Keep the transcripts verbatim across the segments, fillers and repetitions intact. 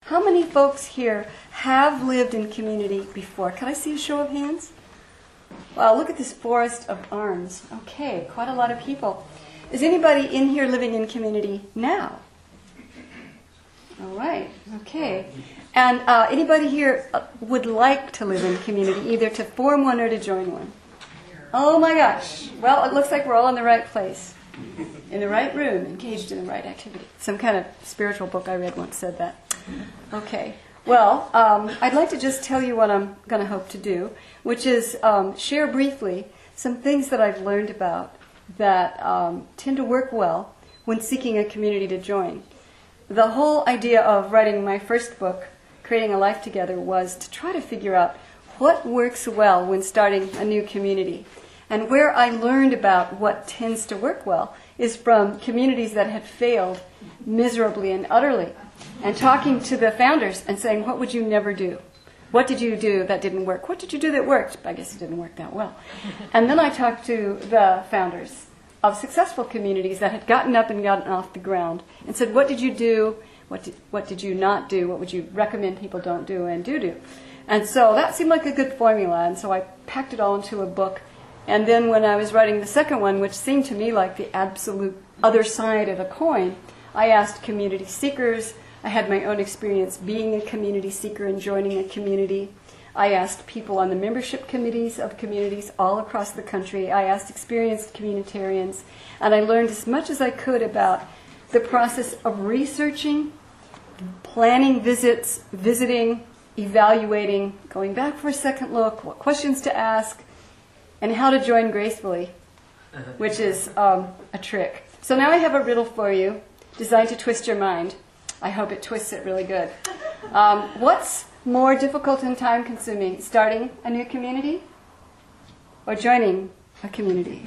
How many folks here have lived in community before? Can I see a show of hands? Wow, look at this forest of arms. Okay, quite a lot of people. Is anybody in here living in community now? All right, okay. And uh, anybody here would like to live in community, either to form one or to join one? Oh my gosh. Well, it looks like we're all in the right place, in the right room, engaged in the right activity. Some kind of spiritual book I read once said that. Okay. Well, um, I'd like to just tell you what I'm going to hope to do, which is um, share briefly some things that I've learned about that um, tend to work well when seeking a community to join. The whole idea of writing my first book, Creating a Life Together, was to try to figure out what works well when starting a new community. And where I learned about what tends to work well is from communities that had failed miserably and utterly, and talking to the founders and saying, what would you never do? What did you do that didn't work? What did you do that worked? I guess it didn't work that well. And then I talked to the founders of successful communities that had gotten up and gotten off the ground and said, what did you do? What did, what did you not do? What would you recommend people don't do and do do? And so that seemed like a good formula, and so I packed it all into a book. And then when I was writing the second one, which seemed to me like the absolute other side of a coin, I asked community seekers. I had my own experience being a community seeker and joining a community. I asked people on the membership committees of communities all across the country. I asked experienced communitarians, and I learned as much as I could about the process of researching, planning visits, visiting, evaluating, going back for a second look, what questions to ask, and how to join gracefully, which is um, a trick. So now I have a riddle for you designed to twist your mind. I hope it twists it really good. Um, what's more difficult and time-consuming, starting a new community or joining a community?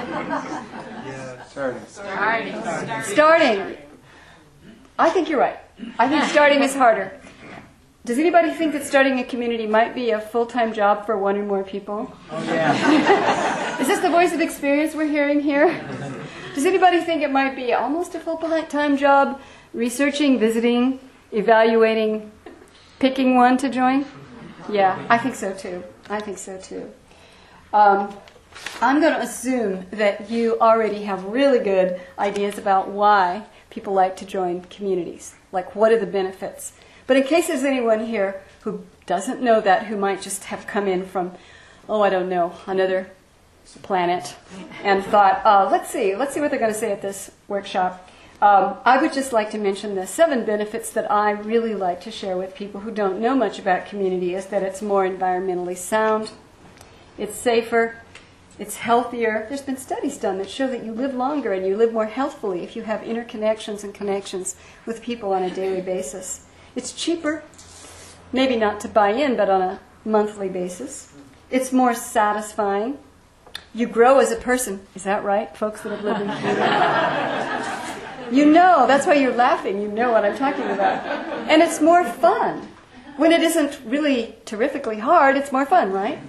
Yeah, starting. Starting. Starting. I think you're right. I think starting is harder. Does anybody think that starting a community might be a full-time job for one or more people? Oh, yeah. Is this the voice of experience we're hearing here? Does anybody think it might be almost a full-time job, researching, visiting, evaluating, picking one to join? Yeah, I think so too. I think so too. Um, I'm going to assume that you already have really good ideas about why people like to join communities. Like, what are the benefits? But in case there's anyone here who doesn't know that, who might just have come in from, oh, I don't know, another planet, and thought, uh, let's see, let's see what they're going to say at this workshop. Um, I would just like to mention the seven benefits that I really like to share with people who don't know much about community, is that it's more environmentally sound, it's safer, it's healthier. There's been studies done that show that you live longer and you live more healthfully if you have interconnections and connections with people on a daily basis. It's cheaper, maybe not to buy in, but on a monthly basis. It's more satisfying. You grow as a person. Is that right, folks that have lived in community? You know, that's why you're laughing. You know what I'm talking about. And it's more fun. When it isn't really terrifically hard, it's more fun, right?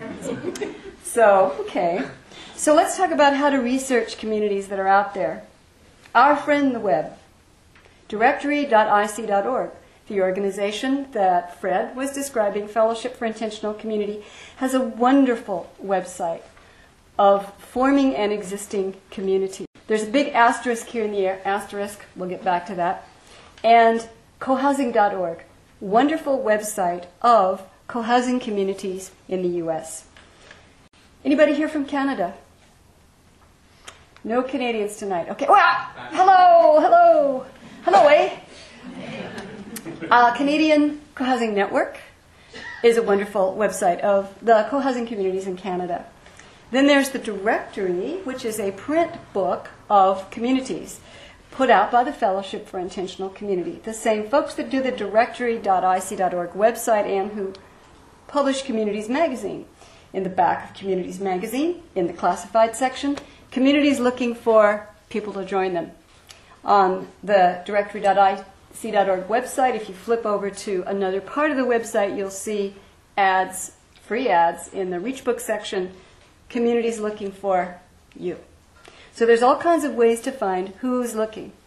So, okay. So let's talk about how to research communities that are out there. Our friend the web, directory dot I C dot org. The organization that Fred was describing, Fellowship for Intentional Community, has a wonderful website of forming an existing community. There's a big asterisk here in the air, asterisk, we'll get back to that, and cohousing dot org, wonderful website of cohousing communities in the U S. Anybody here from Canada? No Canadians tonight. Okay, well, hello, hello, hello, eh? Uh, Canadian Cohousing Network is a wonderful website of the cohousing communities in Canada. Then there's the directory, which is a print book of communities put out by the Fellowship for Intentional Community. The same folks that do the directory dot I C dot org website and who publish Communities Magazine. In the back of Communities Magazine, in the classified section, communities looking for people to join them. On the directory dot I C dot org website, if you flip over to another part of the website, you'll see ads, free ads, in the Reach Book section, communities looking for you. So there's all kinds of ways to find who's looking.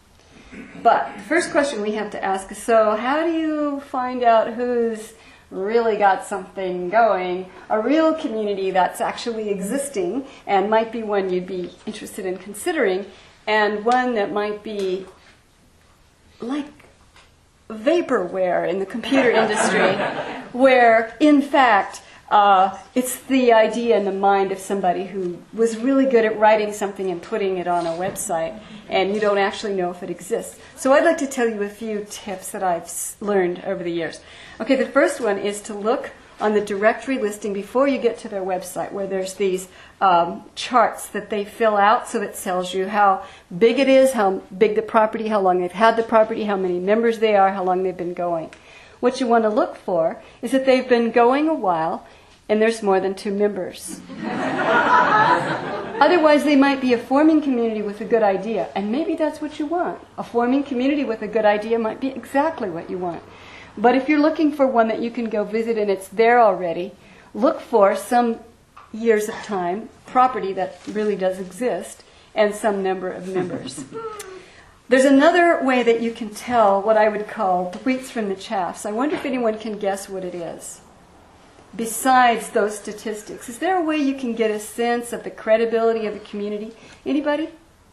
But the first question we have to ask is, so how do you find out who's really got something going, a real community that's actually existing and might be one you'd be interested in considering, and one that might be like vaporware in the computer industry, where in fact uh, it's the idea in the mind of somebody who was really good at writing something and putting it on a website, and you don't actually know if it exists. So I'd like to tell you a few tips that I've s- learned over the years. Okay, the first one is to look on the directory listing before you get to their website, where there's these um, charts that they fill out, so it tells you how big it is, how big the property, how long they've had the property, how many members they are, how long they've been going. What you want to look for is that they've been going a while and there's more than two members. Otherwise, they might be a forming community with a good idea, and maybe that's what you want. A forming community with a good idea might be exactly what you want. But if you're looking for one that you can go visit and it's there already, look for some years of time, property that really does exist, and some number of members. There's another way that you can tell what I would call the wheats from the chaffs. I wonder if anyone can guess what it is. Besides those statistics, is there a way you can get a sense of the credibility of a community? Anybody?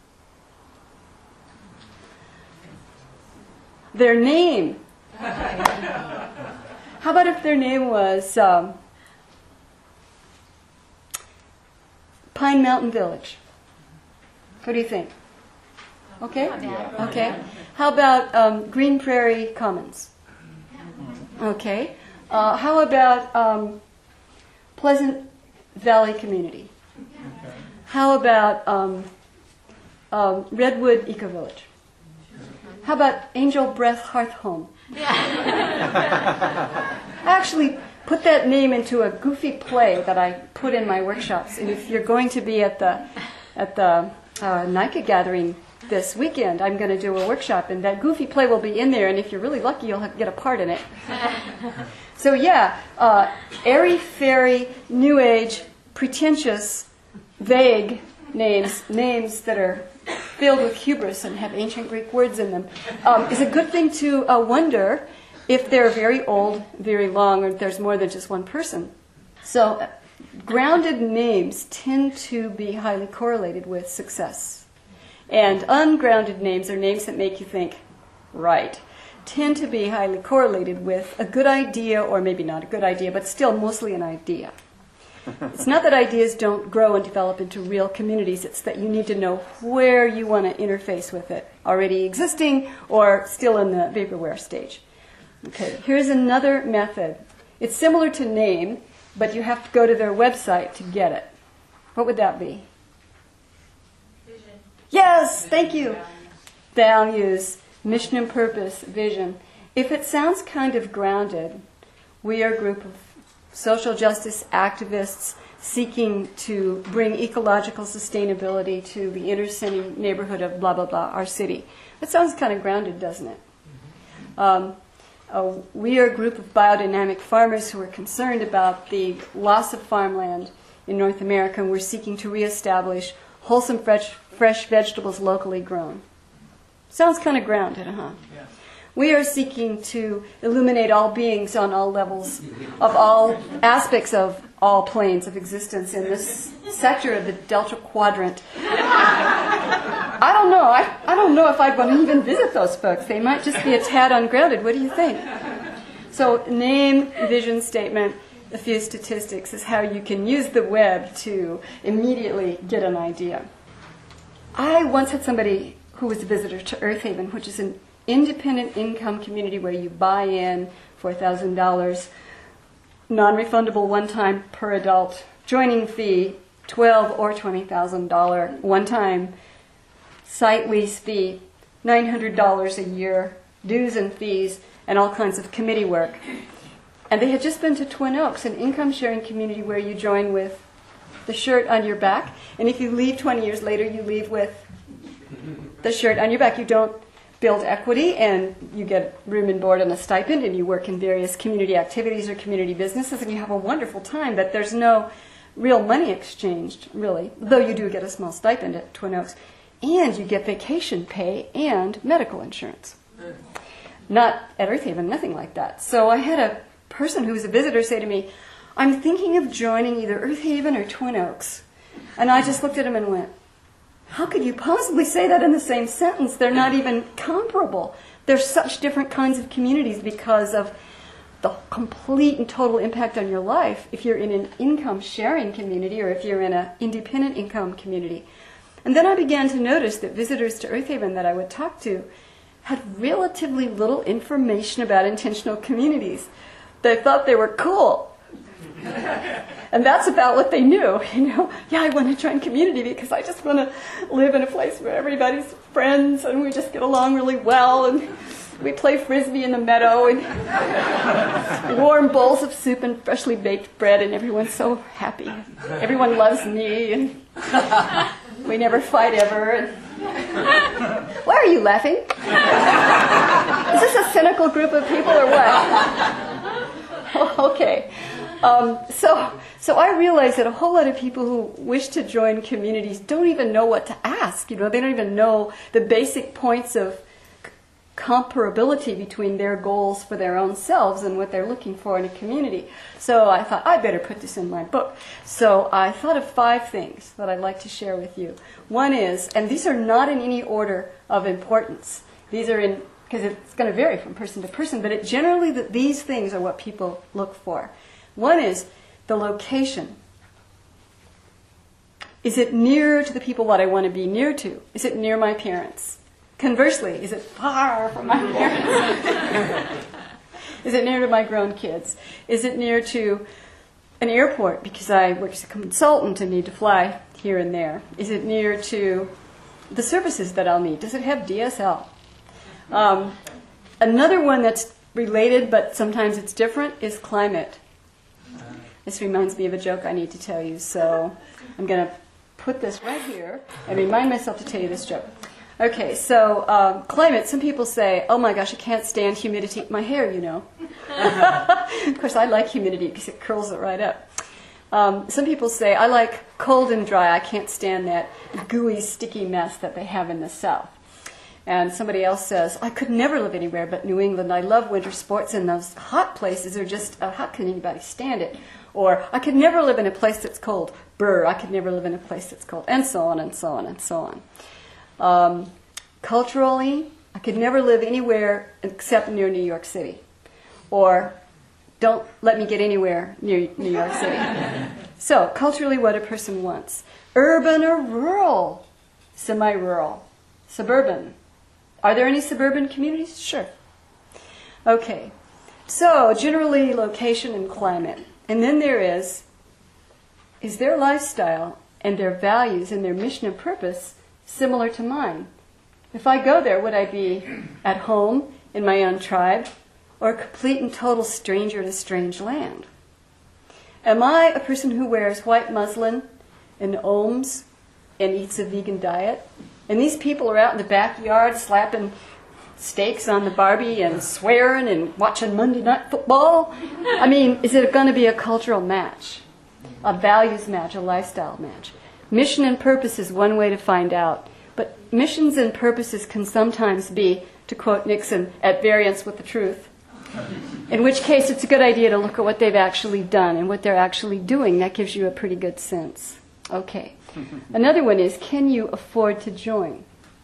Their name. How about if their name was um, Pine Mountain Village? What do you think? Okay? Okay. How about um, Green Prairie Commons? Okay. Uh, how about um, Pleasant Valley Community? How about um, um, Redwood Eco Village? How about Angel Breath Hearth Home? I actually put that name into a goofy play that I put in my workshops. And if you're going to be at the at the uh, NICA gathering this weekend, I'm going to do a workshop, and that goofy play will be in there. And if you're really lucky, you'll have, get a part in it. So yeah, uh, airy, fairy, new age, pretentious, vague names, names that are filled with hubris and have ancient Greek words in them, um, is a good thing to uh, wonder if they're very old, very long, or if there's more than just one person. So uh, grounded names tend to be highly correlated with success. And ungrounded names, or names that make you think, right, tend to be highly correlated with a good idea, or maybe not a good idea, but still mostly an idea. It's not that ideas don't grow and develop into real communities. It's that you need to know where you want to interface with it, already existing or still in the vaporware stage. Okay, here's another method. It's similar to name, but you have to go to their website to get it. What would that be? Vision. Yes, thank you. Values, mission and purpose, vision. If it sounds kind of grounded, we are a group of social justice activists seeking to bring ecological sustainability to the inner city neighborhood of blah, blah, blah, our city. That sounds kind of grounded, doesn't it? Um, uh, we are a group of biodynamic farmers who are concerned about the loss of farmland in North America, and we're seeking to reestablish wholesome fresh, fresh vegetables locally grown. Sounds kind of grounded, huh? Yes. We are seeking to illuminate all beings on all levels of all aspects of all planes of existence in this sector of the Delta Quadrant. I don't know. I, I don't know if I'd want to even visit those folks. They might just be a tad ungrounded. What do you think? So name, vision statement, a few statistics is how you can use the web to immediately get an idea. I once had somebody who was a visitor to Earth Haven, which is an independent income community where you buy in four thousand dollars, non-refundable one-time per adult, joining fee twelve thousand dollars or twenty thousand dollars one-time, site lease fee nine hundred dollars a year, dues and fees, and all kinds of committee work. And they had just been to Twin Oaks, an income-sharing community where you join with the shirt on your back, and if you leave twenty years later, you leave with the shirt on your back. You don't build equity, and you get room and board and a stipend, and you work in various community activities or community businesses, and you have a wonderful time, but there's no real money exchanged, really, though you do get a small stipend at Twin Oaks. and you get vacation pay and medical insurance. Not at Earth Haven, nothing like that. So I had a person who was a visitor say to me, I'm thinking of joining either Earth Haven or Twin Oaks. And I just looked at him and went, how could you possibly say that in the same sentence? They're not even comparable. They're such different kinds of communities because of the complete and total impact on your life if you're in an income sharing community or if you're in an independent income community. And then I began to notice that visitors to Earth Haven that I would talk to had relatively little information about intentional communities. They thought they were cool. And that's about what they knew. You know, yeah, I want to join community because I just want to live in a place where everybody's friends and we just get along really well and we play frisbee in the meadow and warm bowls of soup and freshly baked bread and everyone's so happy. Everyone loves me and we never fight ever. And why are you laughing? Is this a cynical group of people or what? Okay. Um, so, so I realize that a whole lot of people who wish to join communities don't even know what to ask. You know, they don't even know the basic points of c- comparability between their goals for their own selves and what they're looking for in a community. So I thought, I better put this in my book. So I thought of five things that I'd like to share with you. One is, and these are not in any order of importance. These are in, because it's going to vary from person to person, but it generally, the, these things are what people look for. One is the location. Is it near to the people that I want to be near to? Is it near my parents? Conversely, is it far from my parents? Is it near to my grown kids? Is it near to an airport because I work as a consultant and need to fly here and there? Is it near to the services that I'll need? Does it have D S L? Um, another one that's related, but sometimes it's different, is climate. This reminds me of a joke I need to tell you, so I'm going to put this right here and remind myself to tell you this joke. Okay, so um, climate, some people say, oh my gosh, I can't stand humidity. My hair, you know. Of course, I like humidity because it curls it right up. Um, some people say, I like cold and dry. I can't stand that gooey, sticky mess that they have in the South. And somebody else says, I could never live anywhere but New England. I love winter sports, and those hot places are just, uh, how can anybody stand it? Or, I could never live in a place that's cold. Brr, I could never live in a place that's cold. And so on and so on and so on. Um, culturally, I could never live anywhere except near New York City. Or, don't let me get anywhere near New York City. So, culturally, what a person wants. Urban or rural? Semi-rural. Suburban. Are there any suburban communities? Sure. Okay. So, generally, location and climate. And then there is, is their lifestyle and their values and their mission and purpose similar to mine? If I go there, would I be at home in my own tribe or a complete and total stranger in a strange land? Am I a person who wears white muslin and ohms and eats a vegan diet? And these people are out in the backyard slapping steaks on the Barbie and swearing and watching Monday Night Football? I mean, is it going to be a cultural match? A values match, a lifestyle match? Mission and purpose is one way to find out. But missions and purposes can sometimes be, to quote Nixon, at variance with the truth. In which case, it's a good idea to look at what they've actually done and what they're actually doing. That gives you a pretty good sense. Okay. Another one is, can you afford to join?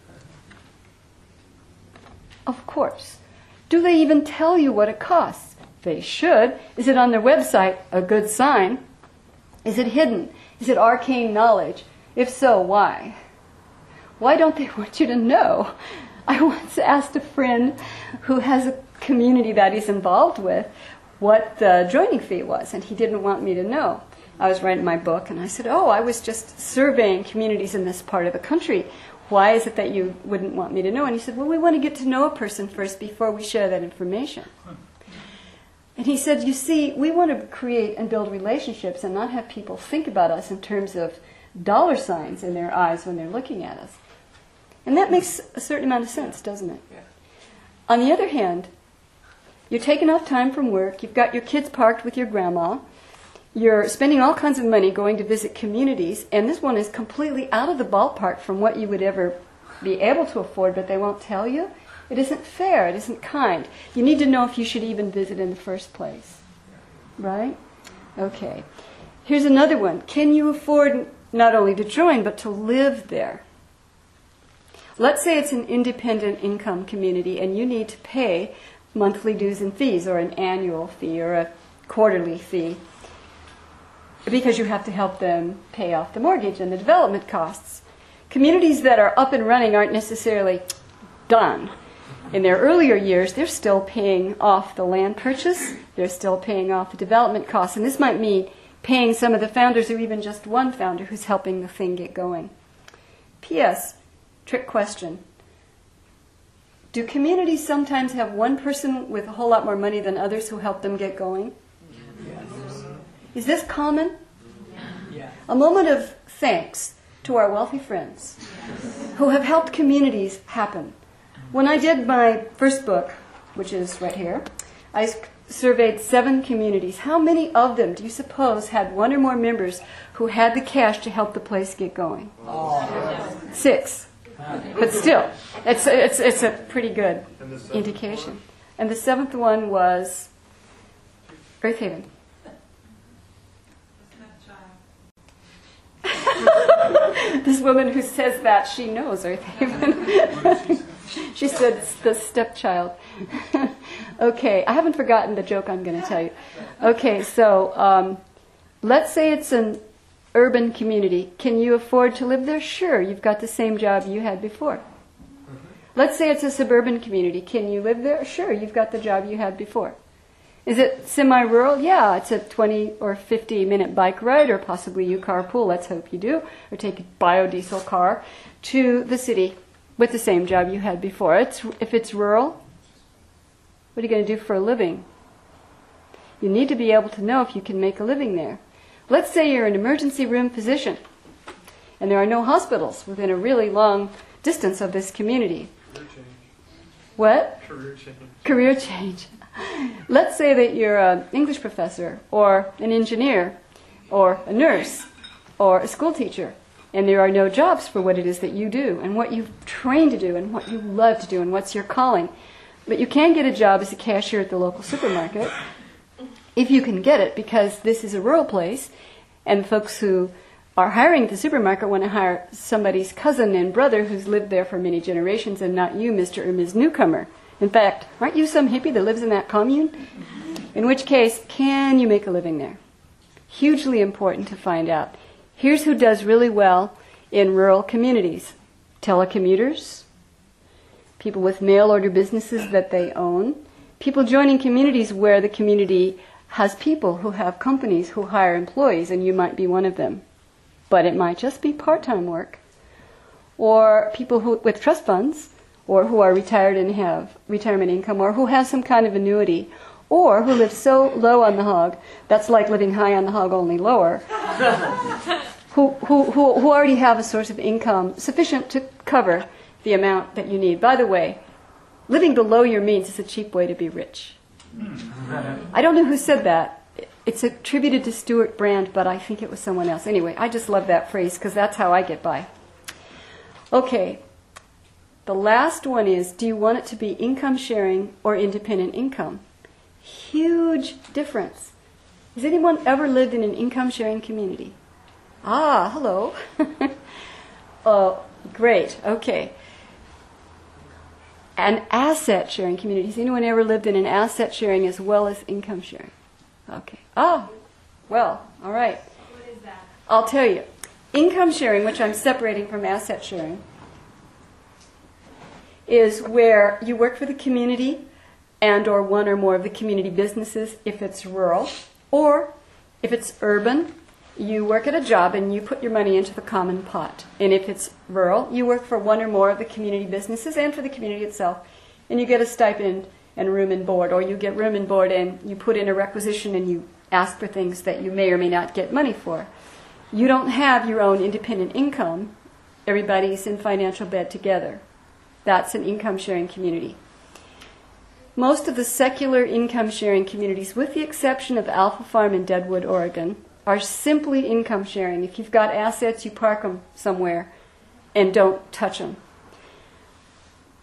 Of course. Do they even tell you what it costs? They should. Is it on their website? A good sign. Is it hidden? Is it arcane knowledge? If so, why? Why don't they want you to know? I once asked a friend who has a community that he's involved with what the joining fee was, and he didn't want me to know. I was writing my book, and I said, oh, I was just surveying communities in this part of the country. Why is it that you wouldn't want me to know? And he said, well, we want to get to know a person first before we share that information. And he said, you see, we want to create and build relationships and not have people think about us in terms of dollar signs in their eyes when they're looking at us. And that makes a certain amount of sense, doesn't it? Yeah. On the other hand, you're taking off time from work, you've got your kids parked with your grandma, you're spending all kinds of money going to visit communities, and this one is completely out of the ballpark from what you would ever be able to afford, but they won't tell you, it isn't fair, it isn't kind. You need to know if you should even visit in the first place. Right? Okay. Here's another one. Can you afford not only to join, but to live there? Let's say it's an independent income community and you need to pay monthly dues and fees, or an annual fee, or a quarterly fee, because you have to help them pay off the mortgage and the development costs. Communities that are up and running aren't necessarily done. In their earlier years, they're still paying off the land purchase, they're still paying off the development costs, and this might mean paying some of the founders, or even just one founder who's helping the thing get going. P S. Trick question. Do communities sometimes have one person with a whole lot more money than others who help them get going? Yes. Is this common? Yeah. A moment of thanks to our wealthy friends who have helped communities happen. When I did my first book, which is right here, I surveyed seven communities. How many of them do you suppose had one or more members who had the cash to help the place get going? Oh. Six. But still, it's, it's, it's a pretty good And the seventh indication. one? And the seventh one was Earth Haven. This woman who says that, she knows Earth Haven. She said it's the stepchild. Okay, I haven't forgotten the joke I'm going to tell you. Okay, so um, let's say it's an urban community. Can you afford to live there? Sure, you've got the same job you had before. Let's say it's a suburban community. Can you live there? Sure, you've got the job you had before. Is it semi-rural? Yeah, it's a twenty or fifty minute bike ride, or possibly you carpool, let's hope you do, or take a biodiesel car to the city with the same job you had before. It's, if it's rural, what are you going to do for a living? You need to be able to know if you can make a living there. Let's say you're an emergency room physician, and there are no hospitals within a really long distance of this community. Career change. What? Career change. Career change. Let's say that you're an English professor, or an engineer, or a nurse, or a school teacher, and there are no jobs for what it is that you do, and what you've trained to do, and what you love to do, and what's your calling. But you can get a job as a cashier at the local supermarket, if you can get it, because this is a rural place, and folks who are hiring at the supermarket want to hire somebody's cousin and brother who's lived there for many generations, and not you, Mister or Miz Newcomer. In fact, aren't you some hippie that lives in that commune? In which case, can you make a living there? Hugely important to find out. Here's who does really well in rural communities. Telecommuters, people with mail-order businesses that they own, people joining communities where the community has people who have companies who hire employees, and you might be one of them. But it might just be part-time work. Or people who with trust funds, or who are retired and have retirement income, or who have some kind of annuity, or who live so low on the hog, that's like living high on the hog, only lower, who, who, who, who already have a source of income sufficient to cover the amount that you need. By the way, living below your means is a cheap way to be rich. I don't know who said that. It's attributed to Stuart Brand, but I think it was someone else. Anyway, I just love that phrase because that's how I get by. Okay, the last one is, do you want it to be income sharing or independent income? Huge difference. Has anyone ever lived in an income sharing community? Ah, hello. Oh, great. Okay. An asset sharing community. Has anyone ever lived in an asset sharing as well as income sharing? Okay. Ah, well, all right. What is that? I'll tell you. Income sharing, which I'm separating from asset sharing, is where you work for the community and or one or more of the community businesses if it's rural, or if it's urban, you work at a job and you put your money into the common pot. And if it's rural, you work for one or more of the community businesses and for the community itself, and you get a stipend and room and board, or you get room and board and you put in a requisition and you ask for things that you may or may not get money for. You don't have your own independent income. Everybody's in financial bed together. That's an income sharing community. Most of the secular income sharing communities, with the exception of Alpha Farm in Deadwood, Oregon, are simply income sharing. If you've got assets, you park them somewhere and don't touch them.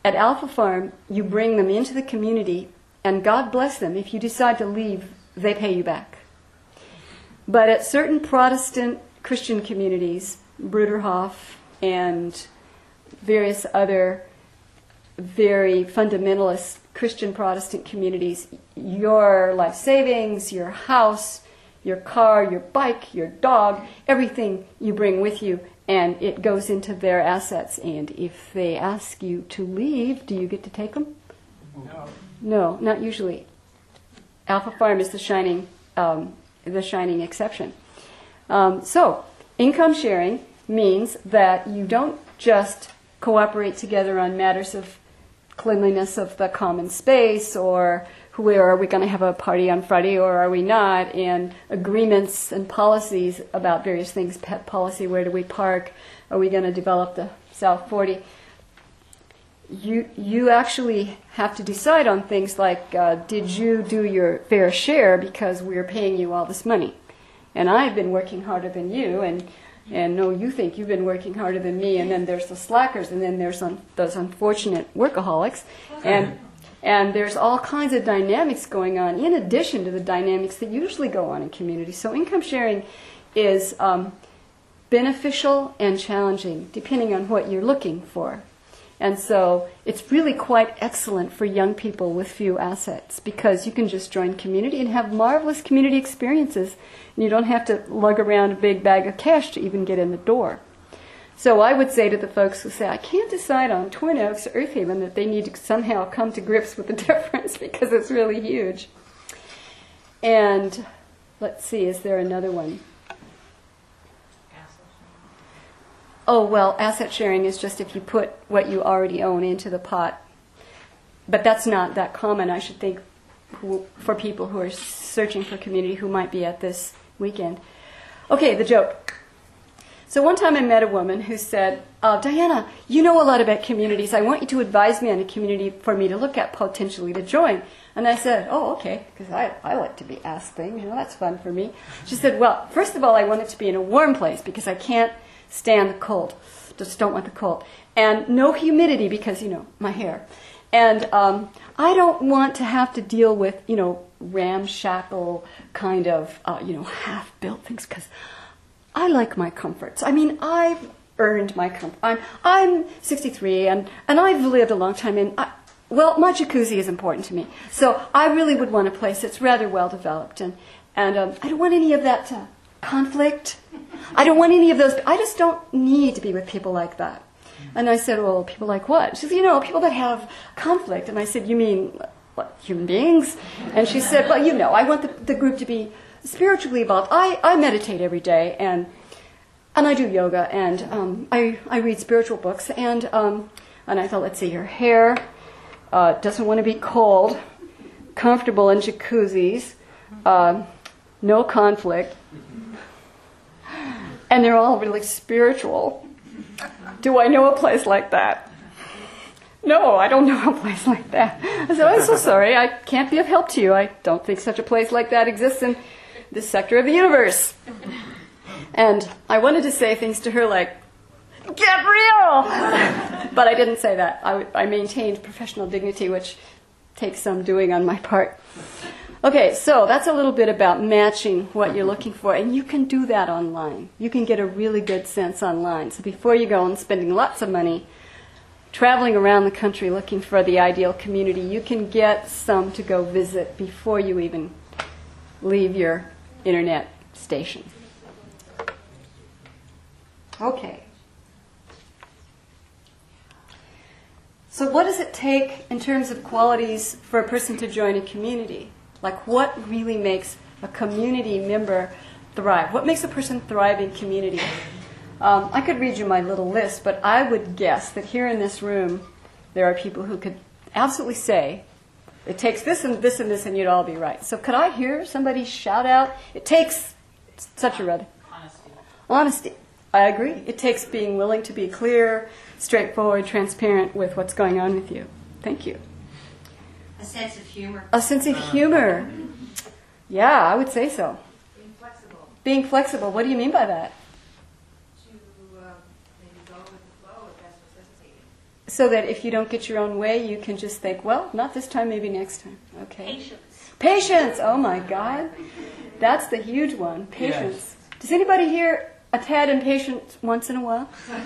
at Alpha Farm, you bring them into the community, and God bless them. If you decide to leave, they pay you back. But at certain Protestant Christian communities, Bruderhof and various other very fundamentalist Christian Protestant communities, your life savings, your house, your car, your bike, your dog, everything you bring with you, and it goes into their assets. And if they ask you to leave, do you get to take them? No. No, not usually. Alpha Farm is the shining, um, the shining exception. Um, so, income sharing means that you don't just cooperate together on matters of cleanliness of the common space, or where are we going to have a party on Friday or are we not, and agreements and policies about various things, pet policy, where do we park, are we going to develop the South forty. You you actually have to decide on things like, uh, did you do your fair share because we're paying you all this money? And I've been working harder than you, and and no, you think you've been working harder than me, and then there's the slackers, and then there's un- those unfortunate workaholics, and and there's all kinds of dynamics going on in addition to the dynamics that usually go on in communities. So income sharing is um, beneficial and challenging depending on what you're looking for. And so it's really quite excellent for young people with few assets, because you can just join community and have marvelous community experiences, and you don't have to lug around a big bag of cash to even get in the door. So I would say to the folks who say, I can't decide on Twin Oaks or Earth Haven, that they need to somehow come to grips with the difference, because it's really huge. And let's see, is there another one? Oh, well, asset sharing is just if you put what you already own into the pot. But that's not that common, I should think, who, for people who are searching for community who might be at this weekend. Okay, the joke. So one time I met a woman who said, uh, Diana, you know a lot about communities. I want you to advise me on a community for me to look at, potentially to join. And I said, oh, okay, because I, I like to be asked things. You know, that's fun for me. She said, well, first of all, I want it to be in a warm place, because I can't stand the cold. Just don't want the cold. And no humidity, because, you know, my hair. And um, I don't want to have to deal with, you know, ramshackle kind of, uh, you know, half-built things, because I like my comforts. I mean, I've earned my comfort. I'm, I'm sixty-three, and, and I've lived a long time in, I, well, my jacuzzi is important to me. So I really would want a place that's rather well-developed. And, and um, I don't want any of that uh, conflict. I don't want any of those. I just don't need to be with people like that. And I said, well, people like what? She said, you know, people that have conflict. And I said, you mean, what, human beings? And she said, well, you know, I want the, the group to be spiritually evolved. I, I meditate every day, and and I do yoga, and um, I, I read spiritual books. And, um, and I thought, let's see, her hair uh, doesn't want to be cold, comfortable in jacuzzis, uh, no conflict. And they're all really spiritual. Do I know a place like that? No, I don't know a place like that. I said, I'm so sorry, I can't be of help to you. I don't think such a place like that exists in this sector of the universe. And I wanted to say things to her like, get real! But I didn't say that. I, I maintained professional dignity, which takes some doing on my part. Okay, so that's a little bit about matching what you're looking for, and you can do that online. You can get a really good sense online. So before you go and spending lots of money traveling around the country looking for the ideal community, you can get some to go visit before you even leave your internet station. Okay. So what does it take in terms of qualities for a person to join a community? Like, what really makes a community member thrive? What makes a person thrive in community? Um, I could read you my little list, but I would guess that here in this room there are people who could absolutely say, it takes this and this and this and you'd all be right. So could I hear somebody shout out, it takes such a red. Honesty. Honesty. I agree. It takes being willing to be clear, straightforward, transparent with what's going on with you. Thank you. A sense of humor. A sense of humor. Yeah, I would say so. Being flexible. Being flexible. What do you mean by that? To uh, maybe go with the flow if that's necessitated. so that if you don't get your own way, you can just think, well, not this time, maybe next time. Okay. Patience. Patience. Oh my God, that's the huge one. Patience. Yes. Does anybody here a tad impatient once in a while?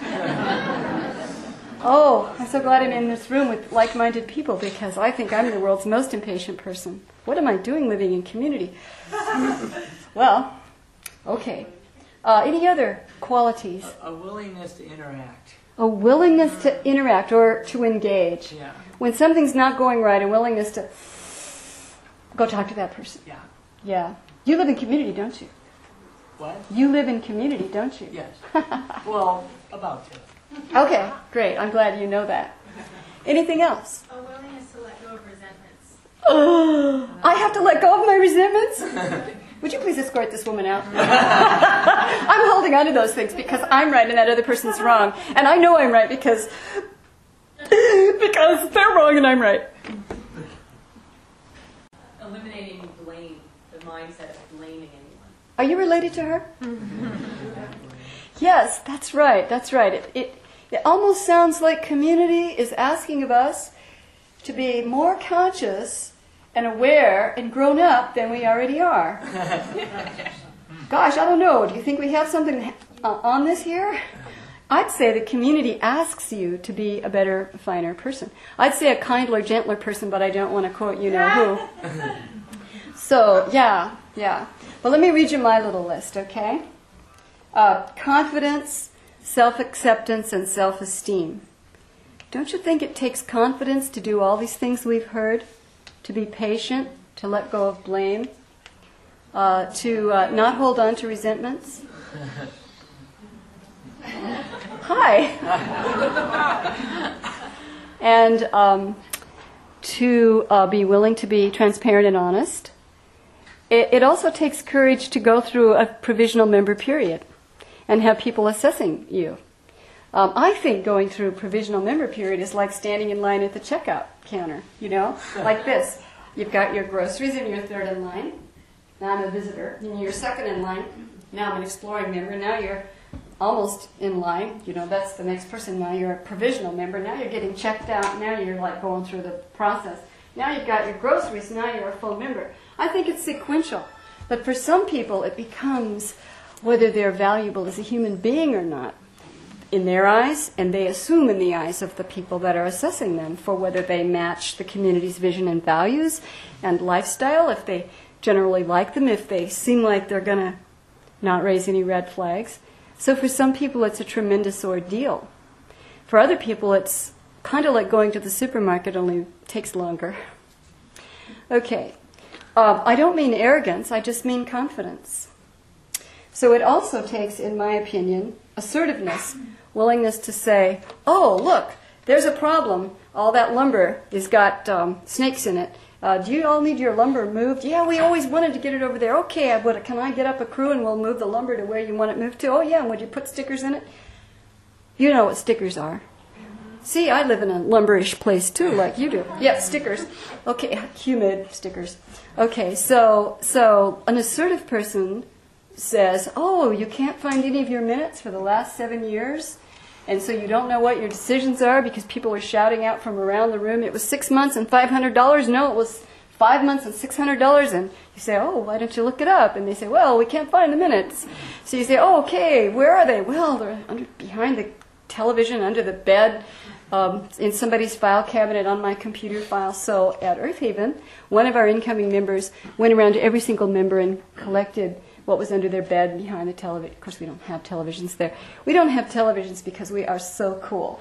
Oh, I'm so glad I'm in this room with like-minded people, because I think I'm the world's most impatient person. What am I doing living in community? Well, okay. Uh, any other qualities? A, a willingness to interact. A willingness to interact or to engage. Yeah. When something's not going right, a willingness to go talk to that person. Yeah. Yeah. You live in community, don't you? What? You live in community, don't you? Yes. Well, about to. Okay, great. I'm glad you know that. Anything else? A willingness to let go of resentments. Oh, I have to let go of my resentments? Would you please escort this woman out? I'm holding on to those things because I'm right and that other person's wrong. And I know I'm right because, because they're wrong and I'm right. Eliminating blame, the mindset of blaming anyone. Are you related to her? Yes, that's right, that's right. It, it, it almost sounds like community is asking of us to be more conscious and aware and grown up than we already are. Gosh, I don't know. Do you think we have something uh, on this here? I'd say the community asks you to be a better, finer person. I'd say a kindler, gentler person, but I don't want to quote you know who. So, yeah, yeah. Well, let me read you my little list, okay? Uh, confidence, self-acceptance, and self-esteem. Don't you think it takes confidence to do all these things we've heard? To be patient, to let go of blame, uh, to uh, not hold on to resentments? Hi. And um, to uh, be willing to be transparent and honest. It, it also takes courage to go through a provisional member period and have people assessing you. Um, I think going through provisional member period is like standing in line at the checkout counter, you know, like this. You've got your groceries and you're third in line. Now I'm a visitor. And you're second in line. Now I'm an exploring member. Now you're almost in line. You know, that's the next person. Now you're a provisional member. Now you're getting checked out. Now you're like going through the process. Now you've got your groceries. Now you're a full member. I think it's sequential. But for some people, it becomes whether they're valuable as a human being or not in their eyes, and they assume in the eyes of the people that are assessing them for whether they match the community's vision and values and lifestyle, if they generally like them, if they seem like they're going to not raise any red flags. So for some people, it's a tremendous ordeal. For other people, it's kind of like going to the supermarket, only takes longer. Okay. Um, I don't mean arrogance, I just mean confidence. So it also takes, in my opinion, assertiveness, willingness to say, oh, look, there's a problem. All that lumber has got um, snakes in it. Uh, do you all need your lumber moved? Yeah, we always wanted to get it over there. Okay, I would, can I get up a crew and we'll move the lumber to where you want it moved to? Oh, yeah, and would you put stickers in it? You know what stickers are. See, I live in a lumberish place too, like you do. Yeah, stickers. Okay, humid stickers. Okay, so so an assertive person says, oh, you can't find any of your minutes for the last seven years, and so you don't know what your decisions are because people are shouting out from around the room, it was six months and five hundred dollars. No, it was five months and six hundred dollars. And you say, oh, why don't you look it up? And they say, well, we can't find the minutes. So you say, oh, okay, where are they? Well, they're under, behind the television, under the bed, um, in somebody's file cabinet on my computer file. So at Earth Haven, one of our incoming members went around to every single member and collected what was under their bed behind the television. Of course, we don't have televisions there. We don't have televisions because we are so cool.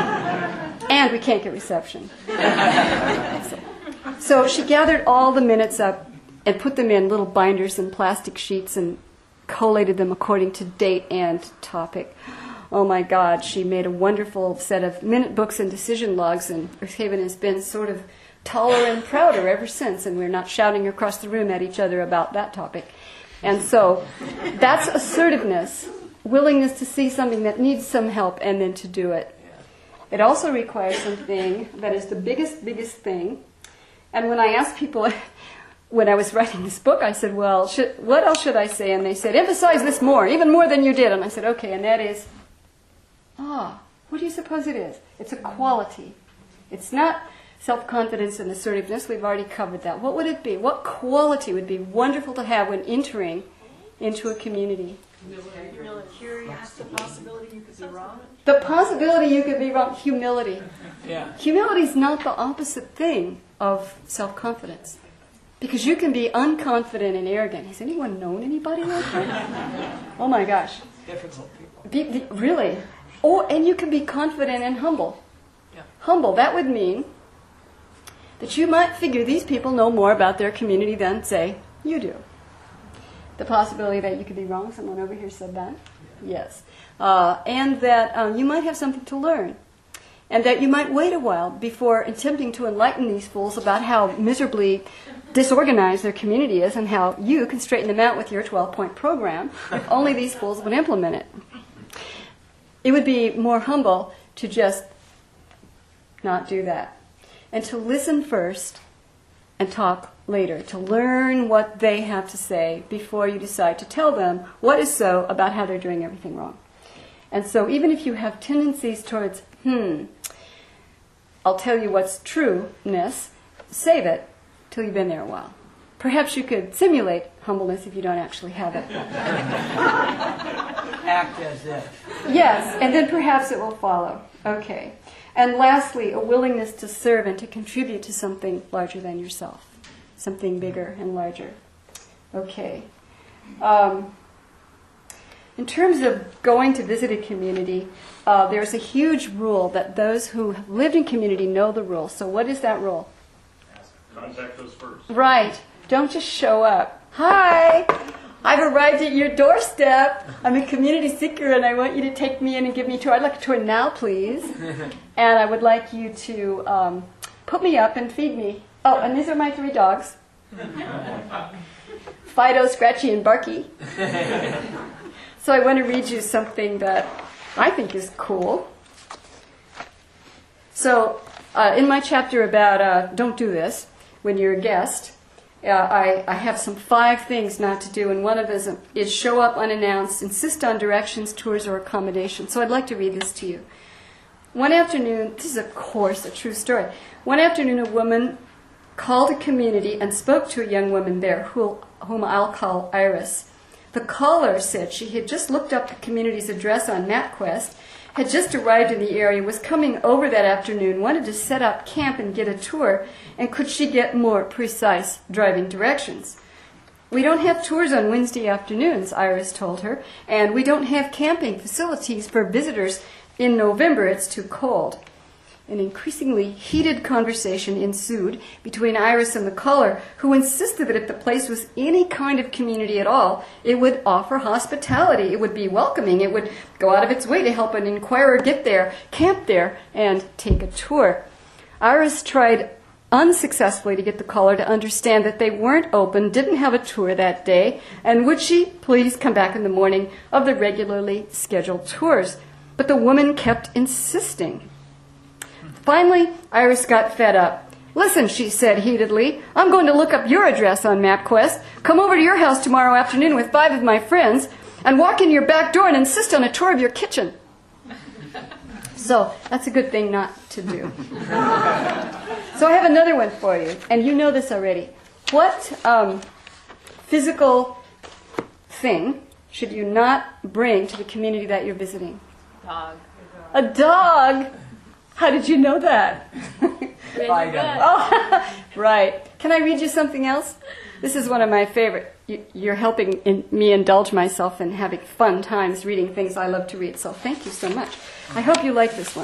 And we can't get reception. so, so she gathered all the minutes up and put them in little binders and plastic sheets and collated them according to date and topic. Oh my God, she made a wonderful set of minute books and decision logs, and Earth Haven has been sort of taller and prouder ever since, and we're not shouting across the room at each other about that topic. And so that's assertiveness, willingness to see something that needs some help and then to do it. It also requires something that is the biggest, biggest thing. And when I asked people, when I was writing this book, I said, well, should, what else should I say? And they said, emphasize this more, even more than you did. And I said, okay, and that is, ah, What do you suppose it is? It's a quality. It's not self-confidence and assertiveness. We've already covered that. What would it be? What quality would be wonderful to have when entering into a community? Curiosity. The possibility you could be wrong. The possibility you could be wrong. Humility. Yeah. Humility is not the opposite thing of self-confidence. Because you can be unconfident and arrogant. Has anyone known anybody like that? Oh my gosh. Difficult people. Be, be, really. Or, and you can be confident and humble. Yeah. Humble, that would mean that you might figure these people know more about their community than, say, you do. The possibility that you could be wrong. Someone over here said that. Yes. Uh, and that um, you might have something to learn. And that you might wait a while before attempting to enlighten these fools about how miserably disorganized their community is and how you can straighten them out with your twelve-point program if only these fools would implement it. It would be more humble to just not do that and to listen first and talk later, to learn what they have to say before you decide to tell them what is so about how they're doing everything wrong. And so even if you have tendencies towards, hmm, I'll tell you what's true-ness, save it till you've been there a while. Perhaps you could simulate humbleness if you don't actually have it. Act as if. Yes, and then perhaps it will follow. Okay. And lastly, a willingness to serve and to contribute to something larger than yourself. Something bigger and larger. Okay. Um, in terms of going to visit a community, uh, there's a huge rule that those who have lived in community know the rule. So what is that rule? Contact us first. Right. Don't just show up. Hi! I've arrived at your doorstep. I'm a community seeker and I want you to take me in and give me a tour. I'd like a tour now, please. And I would like you to um, put me up and feed me. Oh, and these are my three dogs. Fido, Scratchy, and Barky. So I want to read you something that I think is cool. So uh, in my chapter about uh, don't do this when you're a guest, uh, I, I have some five things not to do, and one of them is, is show up unannounced, insist on directions, tours, or accommodations. So I'd like to read this to you. One afternoon, this is of course a true story, one afternoon a woman called a community and spoke to a young woman there who, whom I'll call Iris. The caller said she had just looked up the community's address on MapQuest, had just arrived in the area, was coming over that afternoon, wanted to set up camp and get a tour, and could she get more precise driving directions. We don't have tours on Wednesday afternoons, Iris told her, and we don't have camping facilities for visitors in November. It's too cold. An increasingly heated conversation ensued between Iris and the caller, who insisted that if the place was any kind of community at all, it would offer hospitality, it would be welcoming, it would go out of its way to help an inquirer get there, camp there, and take a tour. Iris tried unsuccessfully to get the caller to understand that they weren't open, didn't have a tour that day, and would she please come back in the morning of the regularly scheduled tours. But the woman kept insisting. Finally, Iris got fed up. Listen, she said heatedly, I'm going to look up your address on MapQuest, come over to your house tomorrow afternoon with five of my friends, and walk in your back door and insist on a tour of your kitchen. So, that's a good thing not to do. So I have another one for you, and you know this already. What um, physical thing should you not bring to the community that you're visiting? Dog. A dog? How did you know that? Fido. Oh, right. Can I read you something else? This is one of my favorite. You, you're helping in, me indulge myself in having fun times reading things I love to read, so thank you so much. I hope you like this one.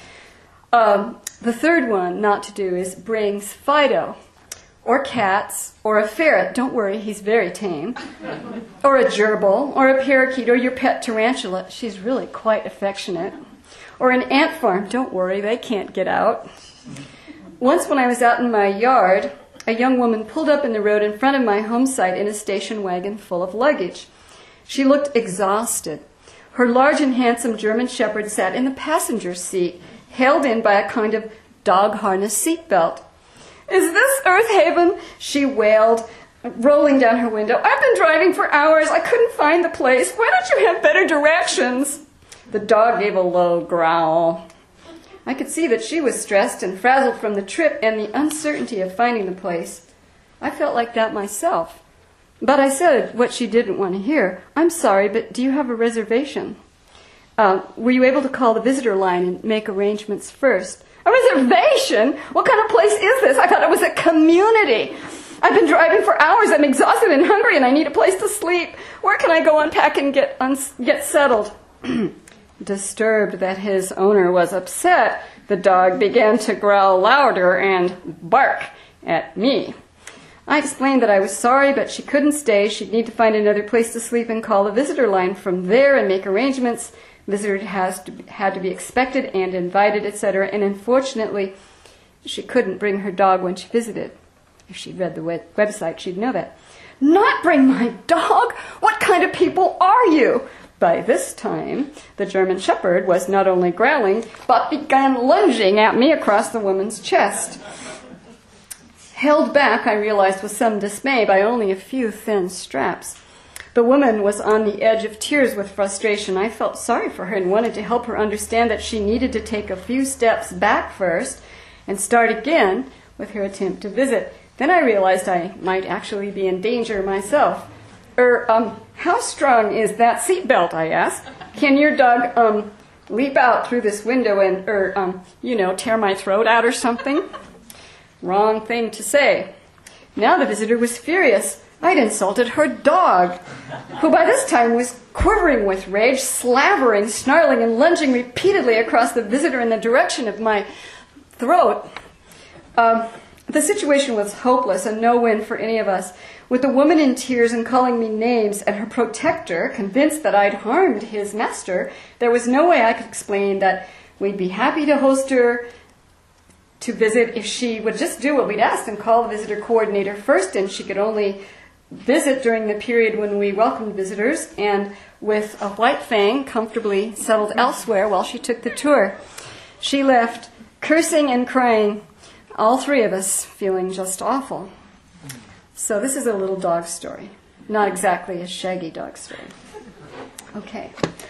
Um, the third one not to do is brings Fido, or cats, or a ferret. Don't worry, he's very tame. Or a gerbil, or a parakeet, or your pet tarantula. She's really quite affectionate. Or an ant farm. Don't worry, they can't get out. Once when I was out in my yard, a young woman pulled up in the road in front of my home site in a station wagon full of luggage. She looked exhausted. Her large and handsome German shepherd sat in the passenger seat, held in by a kind of dog harness seat belt. Is this Earth Haven? She wailed, rolling down her window. I've been driving for hours. I couldn't find the place. Why don't you have better directions? The dog gave a low growl. I could see that she was stressed and frazzled from the trip and the uncertainty of finding the place. I felt like that myself. But I said what she didn't want to hear. I'm sorry, but do you have a reservation? Uh, were you able to call the visitor line and make arrangements first? A reservation? What kind of place is this? I thought it was a community. I've been driving for hours. I'm exhausted and hungry, and I need a place to sleep. Where can I go unpack and get uns- get settled? Disturbed that his owner was upset, the dog began to growl louder and bark at me. I explained that I was sorry, but she couldn't stay. She'd need to find another place to sleep and call the visitor line from there and make arrangements. Visitor has to, had to be expected and invited, et cetera. And unfortunately, she couldn't bring her dog when she visited. If she'd read the web- website, she'd know that. Not bring my dog? What kind of people are you? By this time, the German Shepherd was not only growling, but began lunging at me across the woman's chest. Held back, I realized with some dismay, by only a few thin straps. The woman was on the edge of tears with frustration. I felt sorry for her and wanted to help her understand that she needed to take a few steps back first and start again with her attempt to visit. Then I realized I might actually be in danger myself. Er, um, how strong is that seatbelt, I asked. Can your dog, um, leap out through this window and, er, um, you know, tear my throat out or something? Wrong thing to say. Now the visitor was furious. I'd insulted her dog, who by this time was quivering with rage, slavering, snarling, and lunging repeatedly across the visitor in the direction of my throat. Um, the situation was hopeless and no win for any of us. With the woman in tears and calling me names, and her protector convinced that I'd harmed his master, there was no way I could explain that we'd be happy to host her to visit if she would just do what we'd asked and call the visitor coordinator first, and she could only visit during the period when we welcomed visitors, and with a white fang comfortably settled elsewhere while she took the tour. She left cursing and crying, all three of us feeling just awful. So this is a little dog story, not exactly a shaggy dog story. Okay.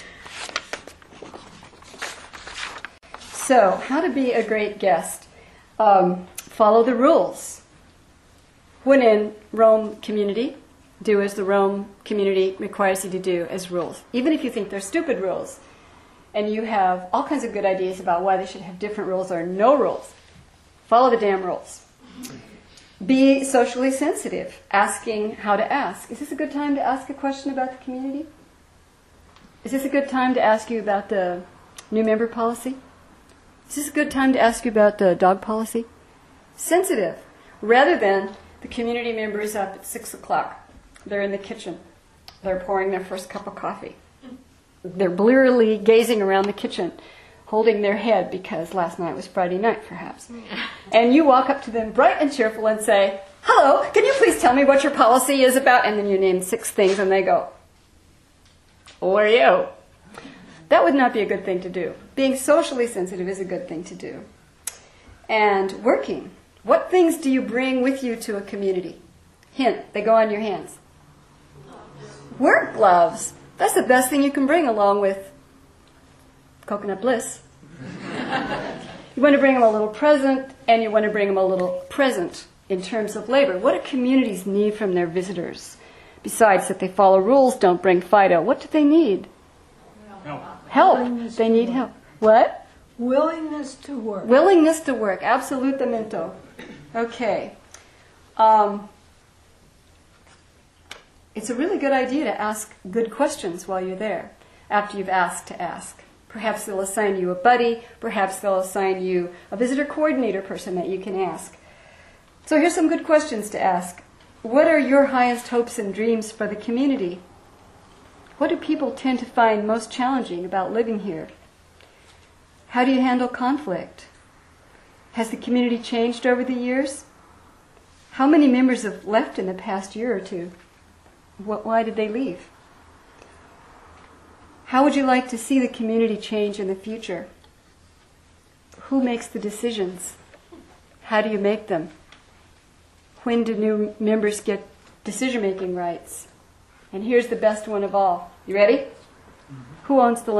So, how to be a great guest. Um, follow the rules. When in Rome community, do as the Rome community requires you to do as rules. Even if you think they're stupid rules, and you have all kinds of good ideas about why they should have different rules or no rules, follow the damn rules. Be socially sensitive, asking how to ask. Is this a good time to ask a question about the community? Is this a good time to ask you about the new member policy? Is this a good time to ask you about the dog policy? Sensitive, rather than the community member is up at six o'clock. They're in the kitchen. They're pouring their first cup of coffee. They're blearily gazing around the kitchen, holding their head because last night was Friday night, perhaps. And you walk up to them bright and cheerful and say, hello, can you please tell me what your policy is about? And then you name six things and they go, who are you? That would not be a good thing to do. Being socially sensitive is a good thing to do. And working. What things do you bring with you to a community? Hint, they go on your hands. Work gloves. That's the best thing you can bring along with coconut bliss. You want to bring them a little present, and you want to bring them a little present in terms of labor. What do communities need from their visitors? Besides that they follow rules, don't bring Fido. What do they need? Help. Help. Willingness They to need work. help. What? Willingness to work. Willingness to work. Absolutamente. Okay. Um, it's a really good idea to ask good questions while you're there, after you've asked to ask. Perhaps they'll assign you a buddy. Perhaps they'll assign you a visitor coordinator person that you can ask. So here's some good questions to ask. What are your highest hopes and dreams for the community? What do people tend to find most challenging about living here? How do you handle conflict? Has the community changed over the years? How many members have left in the past year or two? What, why did they leave? How would you like to see the community change in the future? Who makes the decisions? How do you make them? When do new members get decision-making rights? And here's the best one of all. You ready? Mm-hmm. Who owns the land?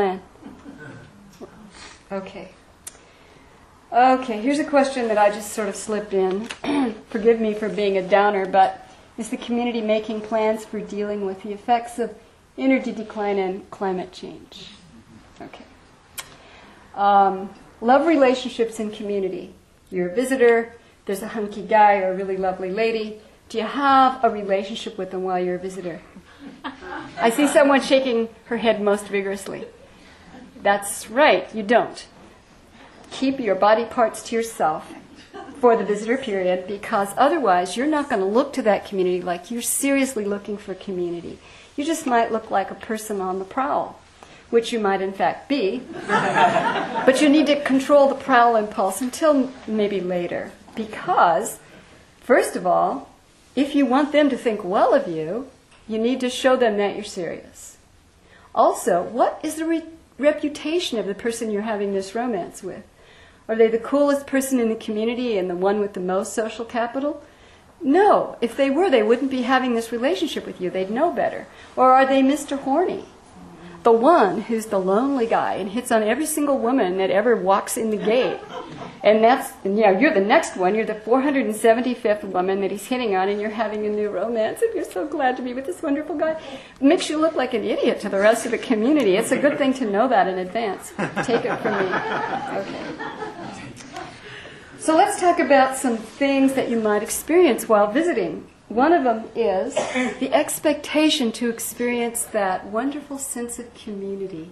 Okay. Okay, here's a question that I just sort of slipped in. Forgive me for being a downer, but is the community making plans for dealing with the effects of energy decline and climate change? Okay. Um, love relationships in community. You're a visitor, there's a hunky guy or a really lovely lady. Do you have a relationship with them while you're a visitor? I see someone shaking her head most vigorously. That's right, you don't. Keep your body parts to yourself for the visitor period, because otherwise you're not going to look to that community like you're seriously looking for community. You just might look like a person on the prowl, which you might in fact be. But you need to control the prowl impulse until maybe later, because, first of all, if you want them to think well of you, you need to show them that you're serious. Also, what is the re- reputation of the person you're having this romance with? Are they the coolest person in the community and the one with the most social capital? No. If they were, they wouldn't be having this relationship with you. They'd know better. Or are they Mister Horny? The one who's the lonely guy and hits on every single woman that ever walks in the gate. And that's, and yeah, you're the next one. You're the four hundred seventy-fifth woman that he's hitting on, and you're having a new romance, and you're so glad to be with this wonderful guy. It makes you look like an idiot to the rest of the community. It's a good thing to know that in advance. Take it from me. Okay. So let's talk about some things that you might experience while visiting. One of them is the expectation to experience that wonderful sense of community.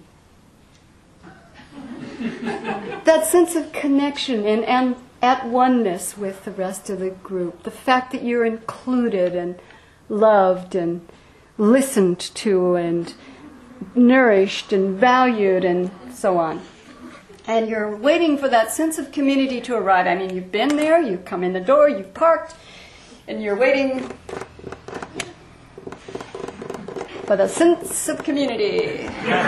That sense of connection and, and at oneness with the rest of the group. The fact that you're included and loved and listened to and nourished and valued and so on. And you're waiting for that sense of community to arrive. I mean, you've been there, you've come in the door, you've parked, and you're waiting for the sense of community.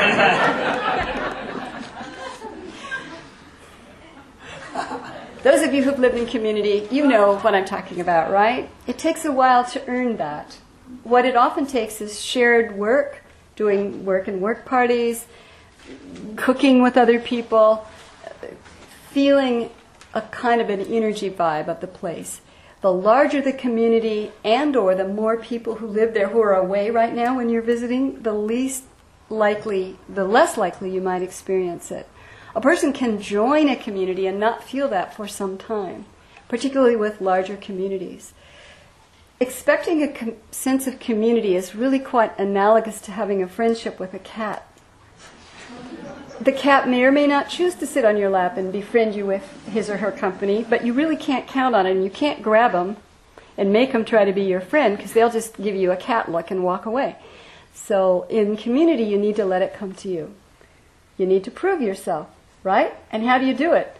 Those of you who've lived in community, you know what I'm talking about, right? It takes a while to earn that. What it often takes is shared work, doing work and work parties, cooking with other people, feeling a kind of an energy vibe of the place. The larger the community and or the more people who live there who are away right now when you're visiting, the least likely, the less likely you might experience it. A person can join a community and not feel that for some time, particularly with larger communities. Expecting a com- sense of community is really quite analogous to having a friendship with a cat. The cat may or may not choose to sit on your lap and befriend you with his or her company, but you really can't count on it, and you can't grab them and make them try to be your friend, because they'll just give you a cat look and walk away. So in community, you need to let it come to you. You need to prove yourself, right? And how do you do it?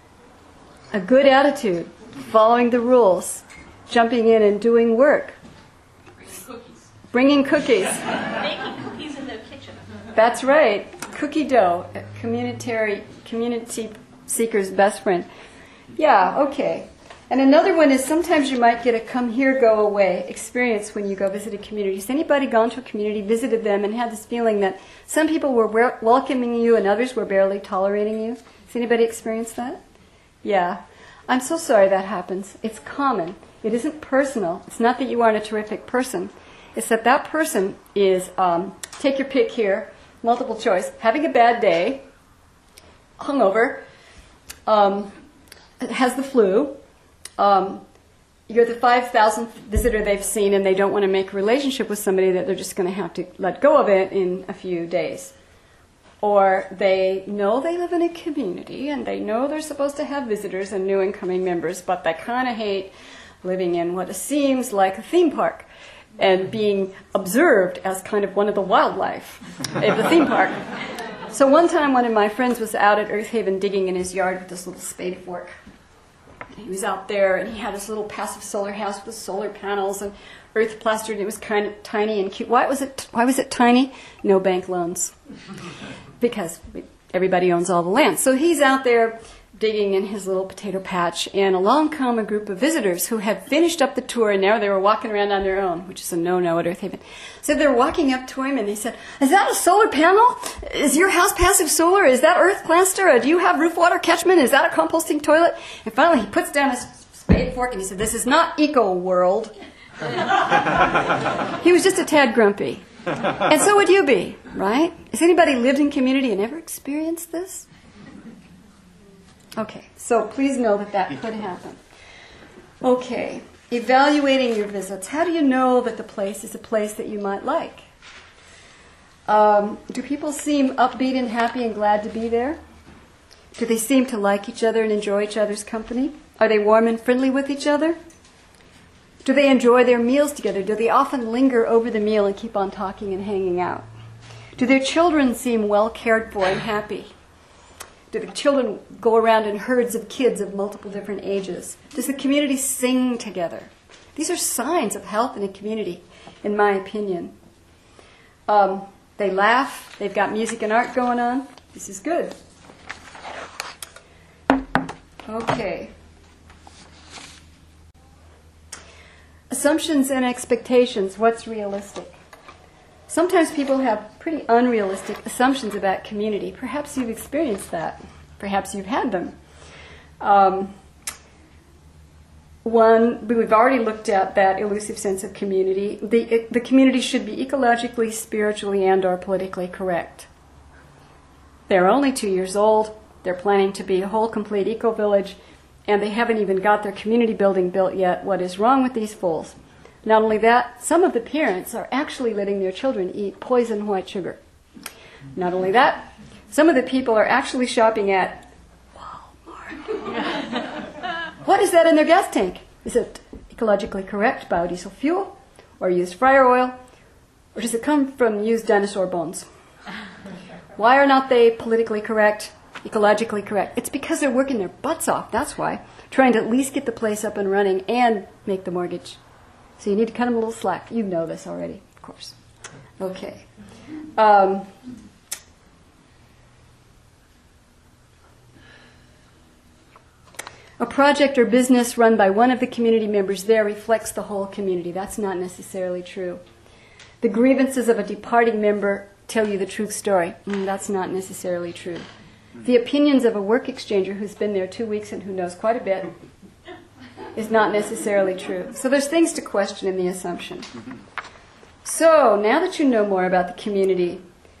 A good attitude, following the rules, jumping in and doing work. Cookies. Bringing cookies. Making cookies in the kitchen. That's right. Cookie dough, communitary, community seeker's best friend. Yeah, okay. And another one is sometimes you might get a come here, go away experience when you go visit a community. Has anybody gone to a community, visited them, and had this feeling that some people were wel- welcoming you and others were barely tolerating you? Has anybody experienced that? Yeah. I'm so sorry that happens. It's common. It isn't personal. It's not that you aren't a terrific person. It's that that person is, um, take your pick here, multiple choice, having a bad day, hungover, um, has the flu, um, you're the five thousandth visitor they've seen, and they don't want to make a relationship with somebody that they're just going to have to let go of it in a few days. Or they know they live in a community, and they know they're supposed to have visitors and new incoming members, but they kind of hate living in what seems like a theme park and being observed as kind of one of the wildlife of the theme park. So one time one of my friends was out at Earth Haven digging in his yard with this little spade fork. He was out there and he had this little passive solar house with solar panels and earth plastered, and it was kind of tiny and cute. Why was it, why was it tiny? No bank loans. Because everybody owns all the land. So he's out there digging in his little potato patch, and along come a group of visitors who had finished up the tour, and now they were walking around on their own, which is a no-no at Earth Haven. So they were walking up to him, and they said, "Is that a solar panel? Is your house passive solar? Is that earth plaster? Or do you have roof water catchment? Is that a composting toilet?" And finally he puts down his spade fork, and he said, "This is not eco-world." He was just a tad grumpy. And so would you be, right? Has anybody lived in community and ever experienced this? Okay, so please know that that could happen. Okay, evaluating your visits. How do you know that the place is a place that you might like? Um, do people seem upbeat and happy and glad to be there? Do they seem to like each other and enjoy each other's company? Are they warm and friendly with each other? Do they enjoy their meals together? Do they often linger over the meal and keep on talking and hanging out? Do their children seem well cared for and happy? Do the children go around in herds of kids of multiple different ages? Does the community sing together? These are signs of health in a community, in my opinion. Um, they laugh. They've got music and art going on. This is good. Okay. Assumptions and expectations. What's realistic? Sometimes people have pretty unrealistic assumptions about community. Perhaps you've experienced that. Perhaps you've had them. Um, one, we've already looked at that elusive sense of community. The, the community should be ecologically, spiritually, and or politically correct. They're only two years old. They're planning to be a whole, complete eco-village, and they haven't even got their community building built yet. What is wrong with these fools? Not only that, some of the parents are actually letting their children eat poison white sugar. Not only that, some of the people are actually shopping at Walmart. What is that in their gas tank? Is it ecologically correct biodiesel fuel, or used fryer oil, or does it come from used dinosaur bones? Why are not they politically correct, ecologically correct? It's because they're working their butts off, that's why. Trying to at least get the place up and running and make the mortgage. So you need to cut them a little slack. You know this already, of course. Okay. Um, a project or business run by one of the community members there reflects the whole community. That's not necessarily true. The grievances of a departing member tell you the truth story. Mm, that's not necessarily true. The opinions of a work exchanger who's been there two weeks and who knows quite a bit is not necessarily true. So there's things to question in the assumption. So now that you know more about the community,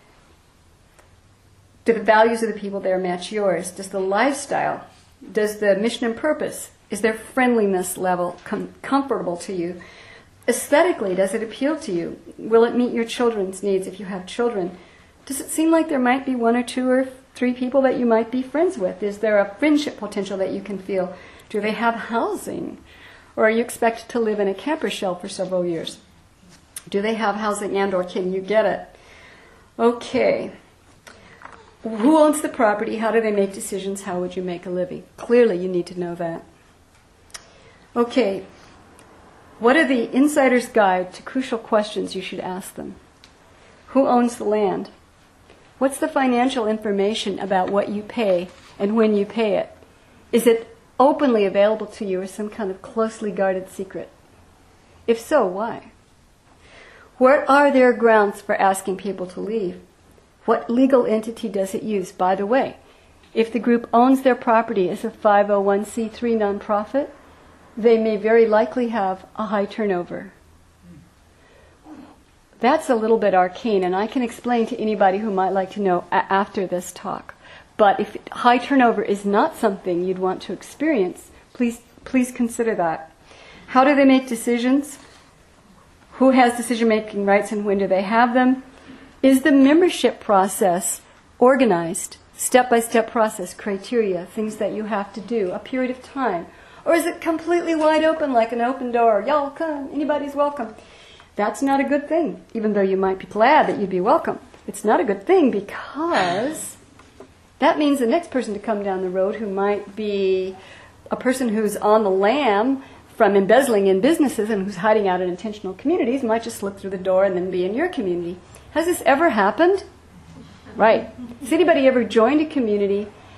do the values of the people there match yours? Does the lifestyle, does the mission and purpose, is their friendliness level com- comfortable to you? Aesthetically, does it appeal to you? Will it meet your children's needs if you have children? Does it seem like there might be one or two or three people that you might be friends with? Is there a friendship potential that you can feel? Do they have housing? Or are you expected to live in a camper shell for several years? Do they have housing and or can you get it? Okay. Who owns the property? How do they make decisions? How would you make a living? Clearly you need to know that. Okay. What are the insider's guide to crucial questions you should ask them? Who owns the land? What's the financial information about what you pay and when you pay it? Is it openly available to you as some kind of closely guarded secret? If so, why? What are their grounds for asking people to leave? What legal entity does it use? By the way, if the group owns their property as a five oh one c three nonprofit, they may very likely have a high turnover. That's a little bit arcane, and I can explain to anybody who might like to know a- after this talk. But if high turnover is not something you'd want to experience, please please consider that. How do they make decisions? Who has decision-making rights and when do they have them? Is the membership process organized? Step-by-step process, criteria, things that you have to do, a period of time? Or is it completely wide open like an open door? Y'all come, anybody's welcome. That's not a good thing, even though you might be glad that you'd be welcome. It's not a good thing because that means the next person to come down the road who might be a person who's on the lam from embezzling in businesses and who's hiding out in intentional communities might just slip through the door and then be in your community. Has this ever happened? Right. Has anybody ever joined a community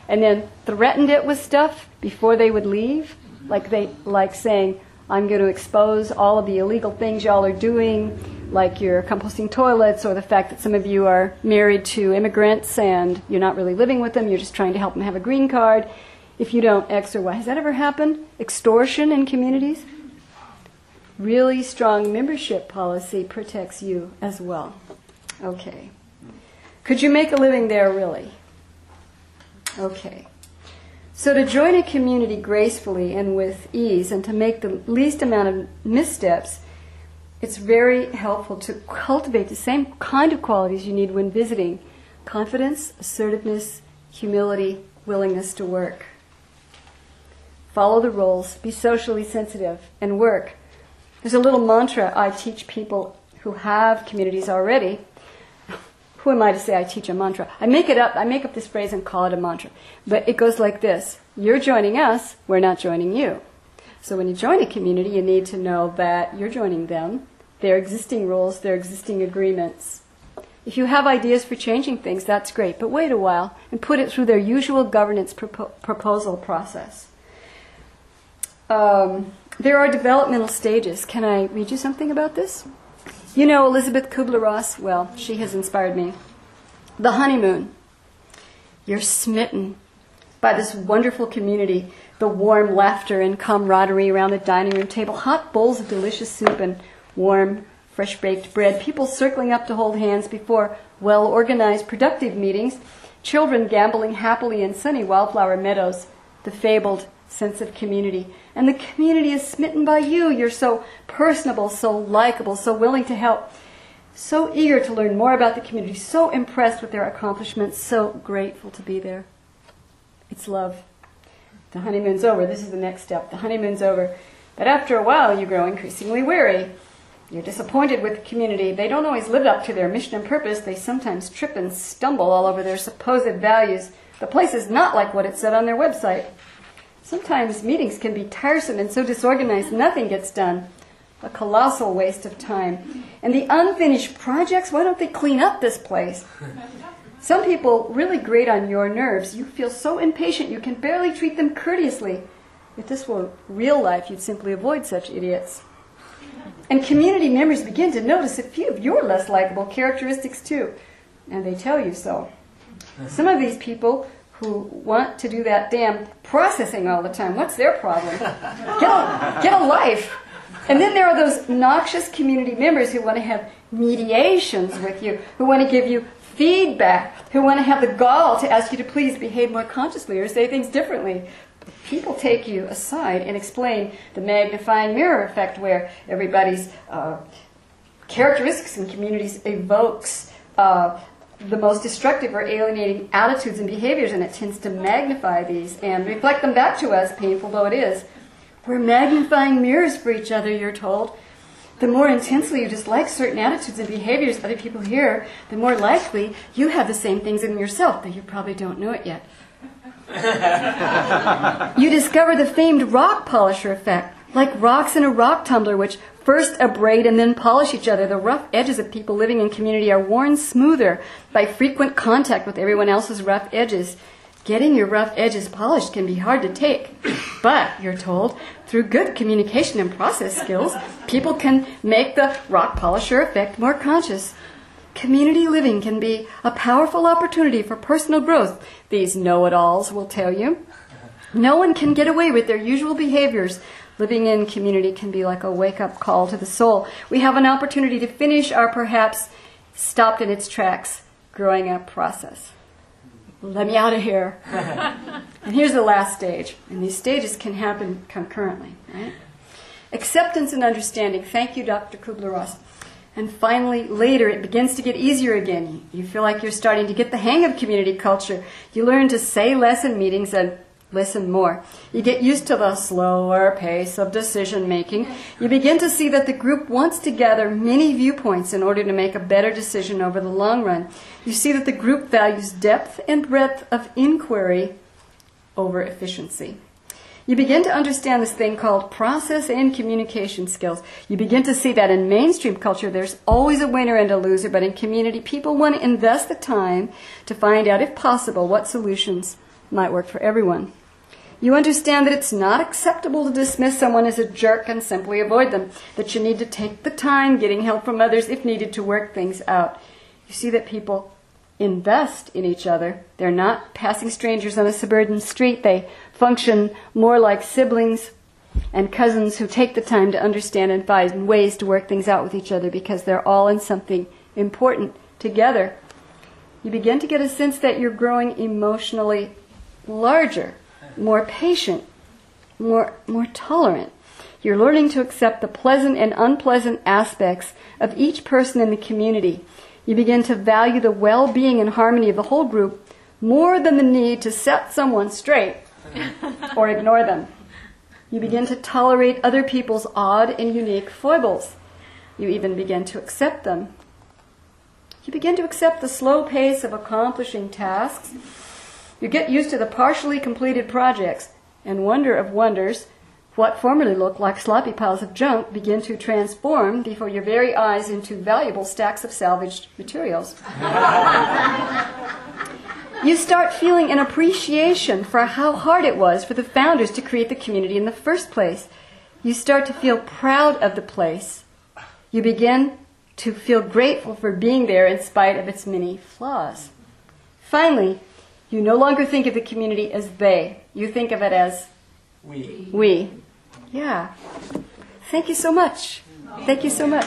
and then threatened it with stuff before they would leave, like they like saying, I'm going to expose all of the illegal things y'all are doing, like your composting toilets, or the fact that some of you are married to immigrants and you're not really living with them, you're just trying to help them have a green card. If you don't X or Y. Has that ever happened? Extortion in communities? Really strong membership policy protects you as well. Okay. Could you make a living there, really? Okay. So to join a community gracefully and with ease and to make the least amount of missteps, it's very helpful to cultivate the same kind of qualities you need when visiting. Confidence, assertiveness, humility, willingness to work. Follow the rules, be socially sensitive, and work. There's a little mantra I teach people who have communities already. Who am I to say I teach a mantra? I make it up, I make up this phrase and call it a mantra. But it goes like this: you're joining us, we're not joining you. So when you join a community, you need to know that you're joining them, their existing rules, their existing agreements. If you have ideas for changing things, that's great, but wait a while and put it through their usual governance propo- proposal process. Um, there are developmental stages. Can I read you something about this? You know Elizabeth Kubler-Ross? Well, she has inspired me. The honeymoon. You're smitten by this wonderful community, the warm laughter and camaraderie around the dining room table, hot bowls of delicious soup and warm, fresh-baked bread, people circling up to hold hands before well-organized, productive meetings, children gambling happily in sunny wildflower meadows, the fabled sense of community. And the community is smitten by you. You're so personable, so likable, so willing to help, so eager to learn more about the community, so impressed with their accomplishments, so grateful to be there. It's love. The honeymoon's over. This is the next step. The honeymoon's over. But after a while, you grow increasingly weary. You're disappointed with the community. They don't always live up to their mission and purpose. They sometimes trip and stumble all over their supposed values. The place is not like what it said on their website. Sometimes meetings can be tiresome and so disorganized nothing gets done. A colossal waste of time. And the unfinished projects, why don't they clean up this place? Some people really grate on your nerves. You feel so impatient you can barely treat them courteously. If this were real life, you'd simply avoid such idiots. And community members begin to notice a few of your less likable characteristics too. And they tell you so. Some of these people who want to do that damn processing all the time, what's their problem? Get a, get a life. And then there are those noxious community members who want to have mediations with you, who want to give you feedback, who want to have the gall to ask you to please behave more consciously or say things differently. People take you aside and explain the magnifying mirror effect where everybody's uh, characteristics in communities evokes uh, the most destructive or alienating attitudes and behaviors, and it tends to magnify these and reflect them back to us, painful though it is. We're magnifying mirrors for each other, you're told. The more intensely you dislike certain attitudes and behaviors other people hear, the more likely you have the same things in yourself, though you probably don't know it yet. You discover the famed rock polisher effect, like rocks in a rock tumbler, which first abrade and then polish each other. The rough edges of people living in community are worn smoother by frequent contact with everyone else's rough edges. Getting your rough edges polished can be hard to take, but, you're told, through good communication and process skills, people can make the rock polisher effect more conscious. Community living can be a powerful opportunity for personal growth, these know-it-alls will tell you. No one can get away with their usual behaviors. Living in community can be like a wake-up call to the soul. We have an opportunity to finish our perhaps stopped in its tracks growing up process. Let me out of here. And here's the last stage. And these stages can happen concurrently, right? Acceptance and understanding. Thank you, Doctor Kubler-Ross. And finally, later, it begins to get easier again. You feel like you're starting to get the hang of community culture. You learn to say less in meetings and listen more. You get used to the slower pace of decision-making. You begin to see that the group wants to gather many viewpoints in order to make a better decision over the long run. You see that the group values depth and breadth of inquiry over efficiency. You begin to understand this thing called process and communication skills. You begin to see that in mainstream culture there's always a winner and a loser, but in community people want to invest the time to find out, if possible, what solutions might work for everyone. You understand that it's not acceptable to dismiss someone as a jerk and simply avoid them, that you need to take the time getting help from others if needed to work things out. You see that people invest in each other. They're not passing strangers on a suburban street. They function more like siblings and cousins who take the time to understand and find ways to work things out with each other because they're all in something important together. You begin to get a sense that you're growing emotionally larger, more patient, more, more tolerant. You're learning to accept the pleasant and unpleasant aspects of each person in the community. You begin to value the well-being and harmony of the whole group more than the need to set someone straight or ignore them. You begin to tolerate other people's odd and unique foibles. You even begin to accept them. You begin to accept the slow pace of accomplishing tasks. You get used to the partially completed projects, and wonder of wonders, what formerly looked like sloppy piles of junk begin to transform before your very eyes into valuable stacks of salvaged materials. You start feeling an appreciation for how hard it was for the founders to create the community in the first place. You start to feel proud of the place. You begin to feel grateful for being there in spite of its many flaws. Finally, you no longer think of the community as they. You think of it as We. we. Yeah. Thank you so much. Thank you so much.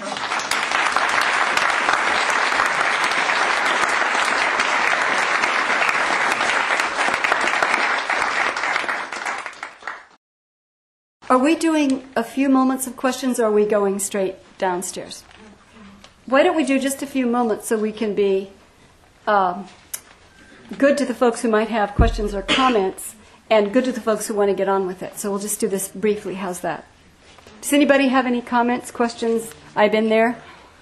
Are we doing a few moments of questions, or are we going straight downstairs? Why don't we do just a few moments so we can be um, good to the folks who might have questions or comments, and good to the folks who want to get on with it. So we'll just do this briefly. How's that? Does anybody have any comments, questions? I've been there.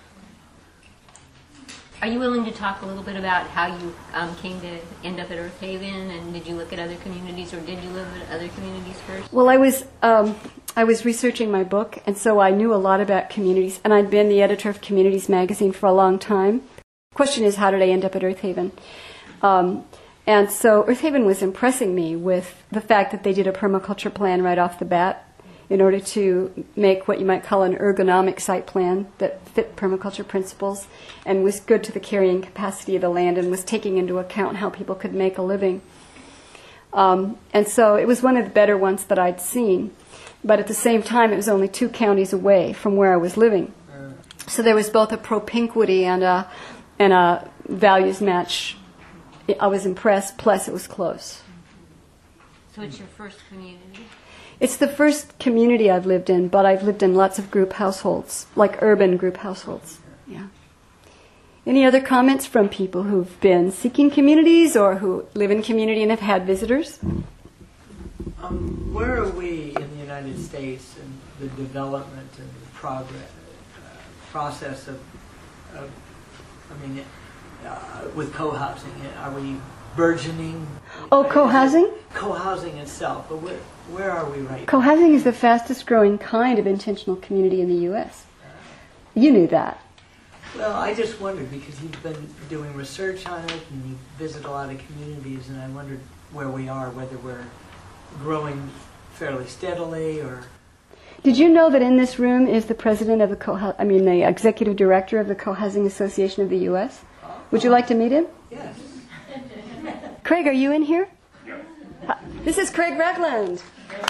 Are you willing to talk a little bit about how you um, came to end up at Earth Haven, and did you look at other communities, or did you live at other communities first? Well, I was um, I was researching my book, and so I knew a lot about communities, and I'd been the editor of Communities magazine for a long time. The question is, how did I end up at Earth Haven? Um, and so Earth Haven was impressing me with the fact that they did a permaculture plan right off the bat in order to make what you might call an ergonomic site plan that fit permaculture principles and was good to the carrying capacity of the land and was taking into account how people could make a living. Um, and so it was one of the better ones that I'd seen. But at the same time, it was only two counties away from where I was living. So there was both a propinquity and a, and a values match. I was impressed, plus it was close. So it's your first community? It's the first community I've lived in, but I've lived in lots of group households, like urban group households. Yeah. Any other comments from people who've been seeking communities or who live in community and have had visitors? Um, where are we in the United States in the development and the progress, uh, process of, of, I mean, uh, with co-housing? Are we burgeoning? Oh, co-housing? Co-housing itself, but where, where are we right now? Co-housing is the fastest growing kind of intentional community in the U S You knew that. Well, I just wondered, because you've been doing research on it and you visit a lot of communities, and I wondered where we are, whether we're growing fairly steadily or... Did you know that in this room is the president of the co I mean the executive director of the Co-Housing Association of the U S? Would you like to meet him? Yes. Craig, are you in here? Yeah. Hi. This is Craig Regland.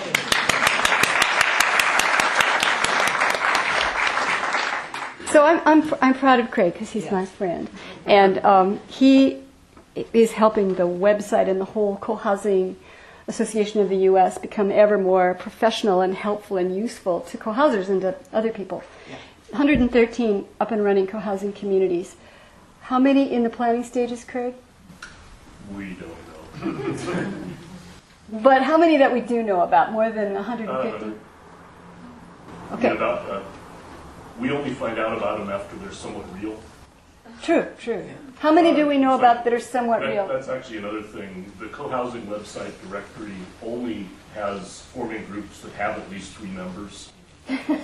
So I'm I'm I'm proud of Craig because he's Yes. my friend, and um, he is helping the website and the whole Co-Housing Association of the U S become ever more professional and helpful and useful to co-housers and to other people. Yeah. one hundred thirteen up and running co-housing communities. How many in the planning stages, Craig? We don't know. But how many that we do know about? More than one hundred fifty? Uh, Okay. About, uh, we only find out about them after they're somewhat real. True, true. How many do we know about that are somewhat That, real? That's actually another thing. The co-housing website directory only has forming groups that have at least three members.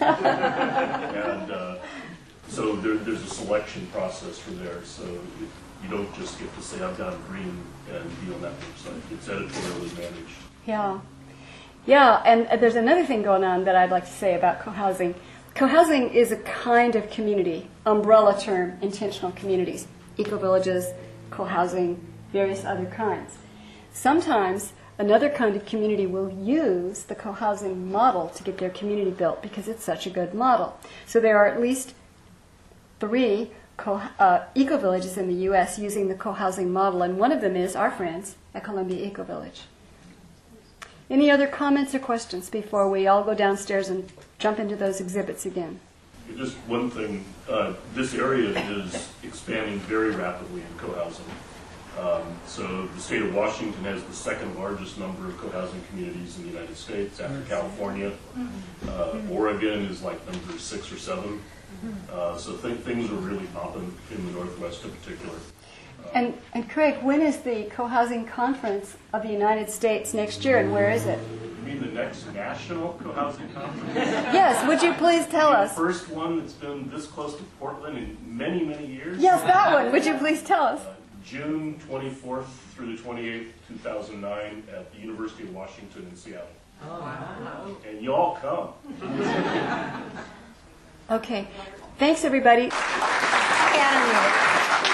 and uh, so there, there's a selection process for there. So it, you don't just get to say, I've got a green and be on that website. It's editorially managed. Yeah. Yeah, and there's another thing going on that I'd like to say about co-housing. Co-housing is a kind of community, umbrella term, intentional communities, eco-villages, co-housing, various other kinds. Sometimes another kind of community will use the co-housing model to get their community built because it's such a good model. So there are at least three co- uh, eco-villages in the U S using the co-housing model, and one of them is our friends at Columbia Eco-Village. Any other comments or questions before we all go downstairs and jump into those exhibits again? Just one thing, uh, this area is expanding very rapidly in co-housing. Um, so the state of Washington has the second largest number of co-housing communities in the United States after California. Uh, Oregon is like number six or seven. Uh, so th- things are really popping in the Northwest in particular. And, and Craig, when is the co-housing conference of the United States next year, and where is it? You mean the next national co-housing conference? Yes, would you please tell The us? first one that's been this close to Portland in many, many years. Yes, that one. Would you please tell us? Uh, June twenty-fourth through the twenty-eighth, two thousand nine, at the University of Washington in Seattle. Oh, wow. And y'all come. Okay. Thanks, everybody. And